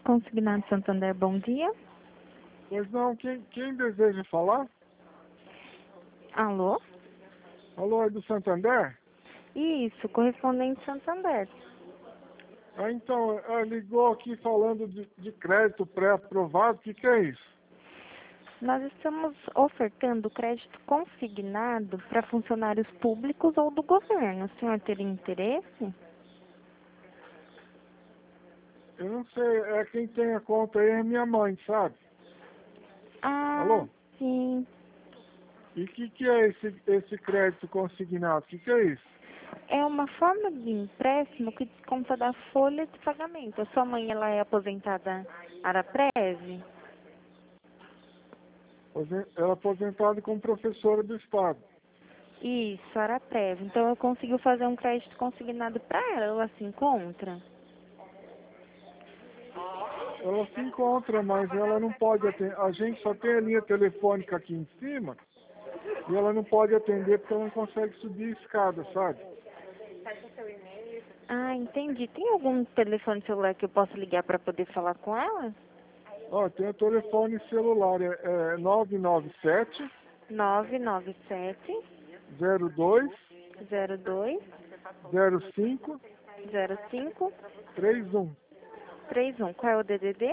Consignado Santander, bom dia. Pois não, quem deseja falar? Alô? Alô, é do Santander? Isso, correspondente Santander. Então, ligou aqui falando de crédito pré-aprovado, o que é isso? Nós estamos ofertando crédito consignado para funcionários públicos ou do governo. O senhor teria interesse? Eu não sei, quem tem a conta aí é minha mãe, sabe? Ah, Alô? sim. E o que é esse crédito consignado? O que é isso? É uma forma de empréstimo que desconta da folha de pagamento. A sua mãe, ela é aposentada Araprev? Ela é aposentada como professora do Estado. Isso, Araprev. Então eu consigo fazer um crédito consignado para ela. Ela se encontra? Ela se encontra, mas ela não pode atender. A gente só tem a linha telefônica aqui em cima e ela não pode atender porque ela não consegue subir a escada, sabe? Ah, entendi. Tem algum telefone celular que eu possa ligar para poder falar com ela? Ó, tem o telefone celular, é 997 997 02 02 05 05 31. 31. Qual é o DDD?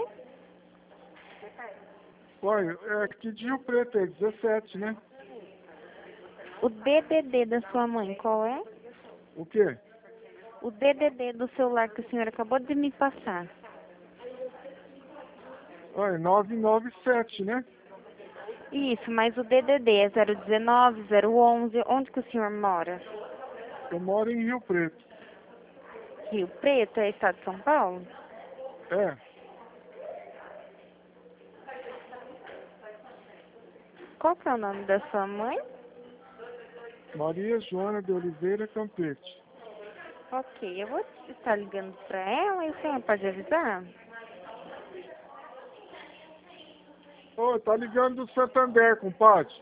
Olha, é aqui de Rio Preto, é 17, né? O DDD da sua mãe, qual é? O quê? O DDD do celular que a senhora acabou de me passar. Olha, 997, né? Isso, mas o DDD é 019, 011. Onde que o senhor mora? Eu moro em Rio Preto. Rio Preto, é estado de São Paulo? É, Qual que é o nome da sua mãe? Maria Joana de Oliveira Campete. Ok, eu vou estar ligando para ela e o senhor pode avisar? Ô, tá ligando do Santander, compadre.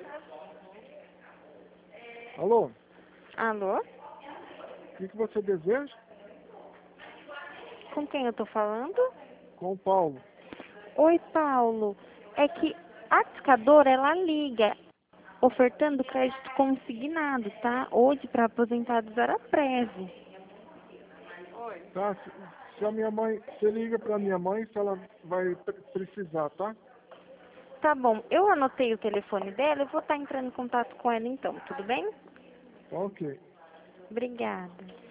Alô? Alô? O que você deseja? Com quem eu tô falando? Com o Paulo. Oi, Paulo. É que a discadora, ela liga ofertando crédito consignado, tá? Hoje para aposentados era Preve. Tá? Se a minha mãe, você liga pra minha mãe se ela vai precisar, tá? Tá bom, eu anotei o telefone dela, eu vou estar entrando em contato com ela então, tudo bem? Ok. Obrigada.